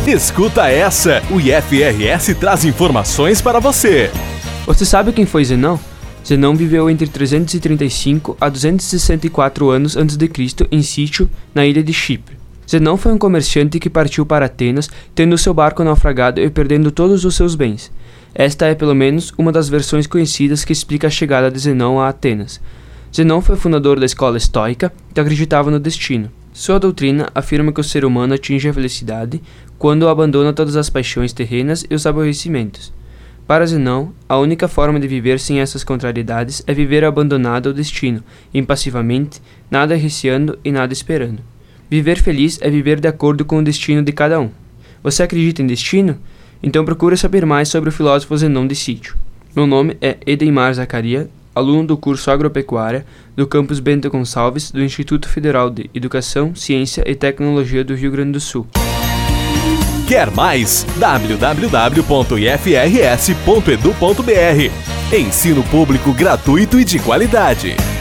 Escuta essa! O IFRS traz informações para você. Você sabe quem foi Zenão? Zenão viveu entre 335 a 264 anos antes de Cristo em Sítio, na ilha de Chipre. Zenão foi um comerciante que partiu para Atenas, tendo seu barco naufragado e perdendo todos os seus bens. Esta é pelo menos uma das versões conhecidas que explica a chegada de Zenão a Atenas. Zenão foi fundador da escola estoica, que acreditava no destino. Sua doutrina afirma que o ser humano atinge a felicidade quando abandona todas as paixões terrenas e os aborrecimentos. Para Zenão, a única forma de viver sem essas contrariedades é viver abandonado ao destino, impassivamente, nada receando e nada esperando. Viver feliz é viver de acordo com o destino de cada um. Você acredita em destino? Então procure saber mais sobre o filósofo Zenão de Sítio. Meu nome é Edeimar Zacaria, aluno do curso Agropecuária do campus Bento Gonçalves do Instituto Federal de Educação, Ciência e Tecnologia do Rio Grande do Sul. Quer mais? www.ifrs.edu.br. Ensino público gratuito e de qualidade.